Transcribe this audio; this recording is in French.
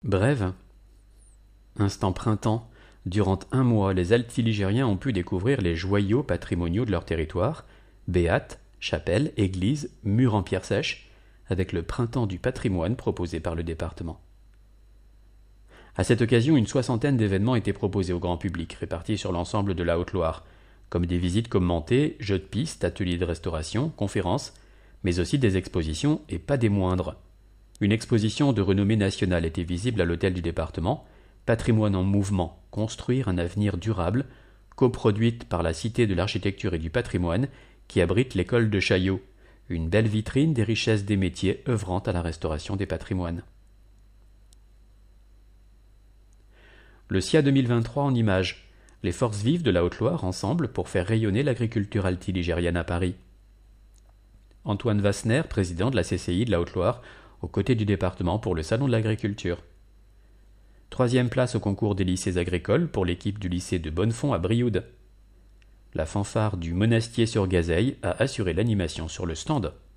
Brève. Instant printemps. Durant un mois, les Altiligériens ont pu découvrir les joyaux patrimoniaux de leur territoire, béates, chapelles, églises, murs en pierre sèche, avec le printemps du patrimoine proposé par le département. À cette occasion, une soixantaine d'événements étaient proposés au grand public, répartis sur l'ensemble de la Haute-Loire, comme des visites commentées, jeux de piste, ateliers de restauration, conférences, mais aussi des expositions, et pas des moindres. Une exposition de renommée nationale était visible à l'hôtel du département, Patrimoine en mouvement, construire un avenir durable, coproduite par la Cité de l'Architecture et du Patrimoine, qui abrite l'école de Chaillot, une belle vitrine des richesses des métiers œuvrant à la restauration des patrimoines. Le SIA 2023 en images. Les forces vives de la Haute-Loire ensemble pour faire rayonner l'agriculture altiligérienne à Paris. Antoine Wassner, président de la CCI de la Haute-Loire, aux côtés du département pour le Salon de l'agriculture. 3e place au concours des lycées agricoles pour l'équipe du lycée de Bonnefond à Brioude. La fanfare du Monastier sur Gazeille a assuré l'animation sur le stand.